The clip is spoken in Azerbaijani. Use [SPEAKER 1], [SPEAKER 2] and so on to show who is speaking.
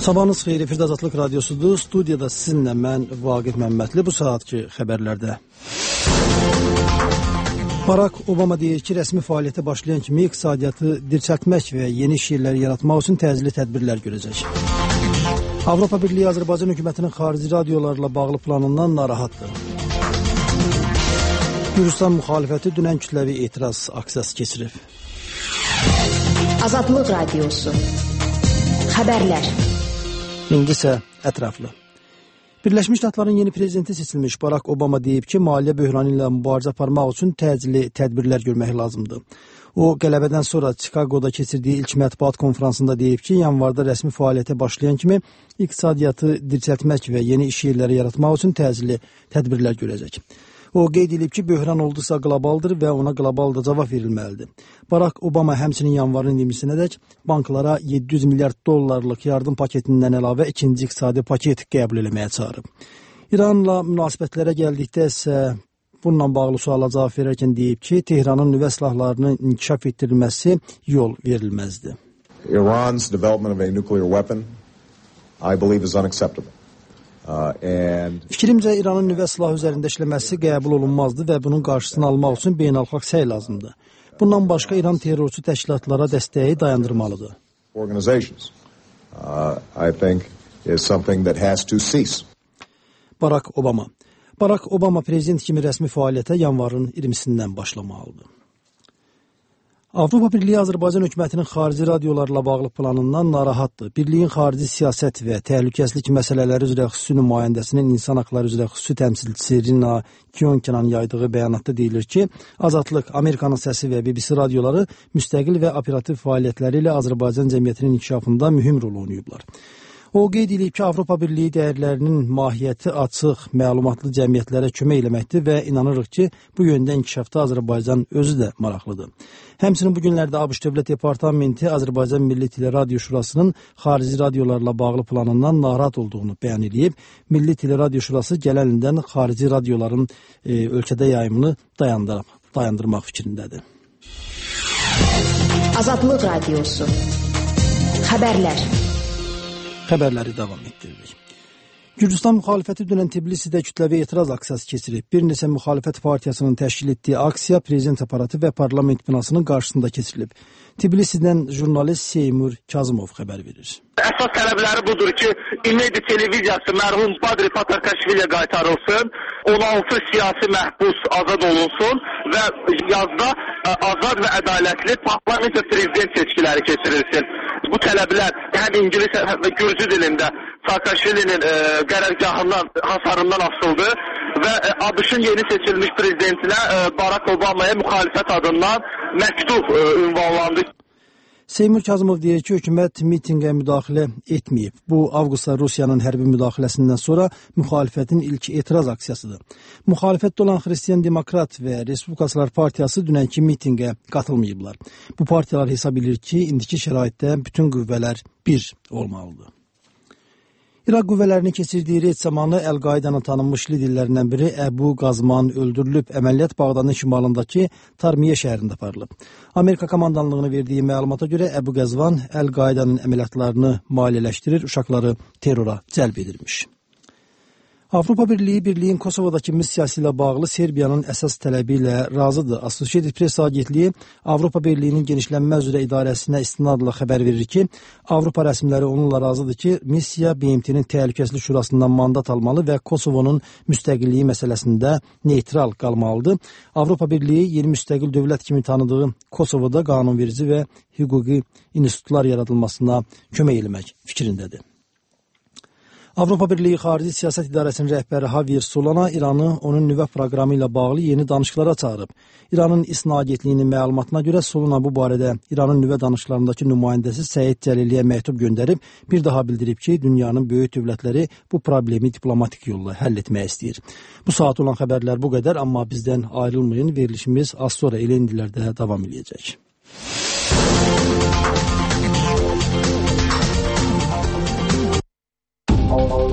[SPEAKER 1] Sabahınız xeyir, Efirdə Azadlıq Radyosudur. Studiyada sizinlə mən Vaqif Məmmədli. Bu saatki xəbərlərdə. Barack Obama deyir ki, rəsmi fəaliyyətə başlayan kimi iqtisadiyyatı dirçəltmək və yeni iş yerləri yaratmaq üçün təcili tədbirlər görəcək. Avropa Birliyi Azərbaycan hökumətinin xarici radiolarla bağlı planından narahatdır. Gürcistan müxalifəti dünən kütləvi etiraz aksiyası keçirib.
[SPEAKER 2] Azadlıq Radyosu. Xəbərlər.
[SPEAKER 1] İndi isə ətraflı. Birləşmiş Ştatların yeni prezidenti seçilmiş Barack Obama deyib ki, maliyyə böhranı ilə mübarizə aparmaq üçün təcili tədbirlər görmək lazımdır. O, qələbədən sonra Chicago'da keçirdiyi ilk mətbuat konferansında deyib ki, yanvarda rəsmi fəaliyyətə başlayan kimi iqtisadiyyatı dirçəltmək və yeni iş yerləri yaratmaq üçün təcili tədbirlər görəcək. O, qeyd edib ki, böhran oldusa qlobaldır və ona qlobal da cavab verilməlidir. Barack Obama həmçinin yanvarın 20-sinədək banklara 700 milyard dollarlıq yardım paketindən əlavə ikinci iqtisadi paket qəbul eləməyə çağırıb. İranla münasibətlərə gəldikdə isə bununla bağlı suala cavab verərkən deyib ki, Tehranın nüvə silahlarının inkişaf etdirilməsi yol verilməzdir.
[SPEAKER 3] Iran's development of a nuclear weapon, I believe, is unacceptable.
[SPEAKER 1] Fikrimcə, İranın nüvə silahı üzərində işləməsi qəbul olunmazdı və bunun qarşısını almaq üçün beynəlxalq səy lazımdır. Bundan başqa İran terrorçu təşkilatlara dəstəyi dayandırmalıdır. Barack Obama prezident kimi rəsmi fəaliyyətə yanvarın 20-sindən başlamalıdır. Avropa Birliyi Azərbaycan hökumətinin xarici radiolarla bağlı planından narahatdır. Birliyin xarici siyasət və təhlükəsizlik məsələləri üzrə xüsusi nümayəndəsinin insan haqları üzrə xüsusi təmsilçisi Rina Kyonkanın yaydığı bəyanatda deyilir ki, Azadlıq, Amerikanın səsi və BBC radioları müstəqil və operativ fəaliyyətləri ilə Azərbaycan cəmiyyətinin inkişafında mühüm rol oynayıblar. O, qeyd edib ki, Avropa Birliyi dəyərlərinin mahiyyəti açıq, məlumatlı cəmiyyətlərə kömək eləməkdir və inanırıq ki, bu yöndə inkişafda Azərbaycan özü də maraqlıdır. Həmçinin bu günlərdə ABŞ Dövlət Departamenti Azərbaycan Milli Teleradio Şurasının xarici radiolarla bağlı planından narahat olduğunu bəyan edib. Milli Teleradio Şurası gələn ildən xarici radioların ölkədə yayımını dayandırmaq fikrindədir.
[SPEAKER 2] Azadlıq Radyosu. Xəbərlər.
[SPEAKER 1] Xəbərləri davam etdiririk. Gürcistan müxalifəti dünən Tbilisidə kütləvi etiraz aksiyası keçirib. Bir neçə müxalifət partiyasının təşkil etdiyi aksiya prezident aparatı və parlament binasının qarşısında keçirilib. Tbilisidən jurnalist Seymur Kazımov xəbər verir.
[SPEAKER 4] Əsas tələbləri budur ki, İmmedi televiziyası mərhum Badri Patarkaşviliyə qaytarılsın, 16 siyasi məhbus azad olunsun və yazda azad və ədalətli parlament və prezident seçkiləri keçirilsin. Bu tələblər həm İngilis həm də Gürcü dilində Saakashvilinin qərargahından, hasarından asıldı və ABŞ-ın yeni seçilmiş prezidentinə Barack Obama'ya müxalifət adından məktub ünvanlandı.
[SPEAKER 1] Seymur Kazımov deyir ki, hökumət mitinqə müdaxilə etməyib. Bu, avqustda Rusiyanın hərbi müdaxiləsindən sonra müxalifətin ilk etiraz aksiyasıdır. Müxalifətdə olan Xristiyan Demokrat və Respublikaçılar Partiyası dünənki mitinqə qatılmayıblar. Bu partiyalar hesab edir ki, indiki şəraitdə bütün qüvvələr bir olmalıdır. İraq qüvvələrinin keçirdiyi reyd zamanı Əl-Qaidanın tanınmış liderlərindən biri Əbu Qazman öldürülüb, əməliyyat Bağdadın şimalındakı Tarmiyə şəhərində aparılıb. Amerika komandanlığına verdiyi məlumata görə Əbu Qazvan Əl-Qaidanın əməliyyatlarını maliyyələşdirir, uşaqları terrora cəlb edirmiş. Avropa Birliyi, Birliyin Kosovadakı missiyası ilə bağlı Serbiyanın əsas tələbi ilə razıdır. Associated Press agentliyi Avropa Birliyinin genişlənmə üzrə idarəsinə istinadla xəbər verir ki, Avropa rəsmiləri onunla razıdır ki, missiya BMT-nin Təhlükəsizlik Şurasından mandat almalı və Kosovonun müstəqilliyi məsələsində neytral qalmalıdır. Avropa Birliyi yeni müstəqil dövlət kimi tanıdığı Kosovoda qanunverici və hüquqi institutlar yaradılmasına kömək etmək fikrindədir. Avropa Birliyi Xarici Siyasət İdarəsinin rəhbəri Javier Solana İranı onun nüvə proqramı ilə bağlı yeni danışıqlara çağırıb. İranın İSNA agentliyinin məlumatına görə Solana bu barədə İranın nüvə danışıqlarındakı nümayəndəsi Səid Cəliliyə məktub göndərib, bir daha bildirib ki, dünyanın böyük dövlətləri bu problemi diplomatik yolla həll etmək istəyir. Bu saat olan xəbərlər bu qədər, amma bizdən ayrılmayın, verilişimiz az sonra elə indilərdə davam edəcək.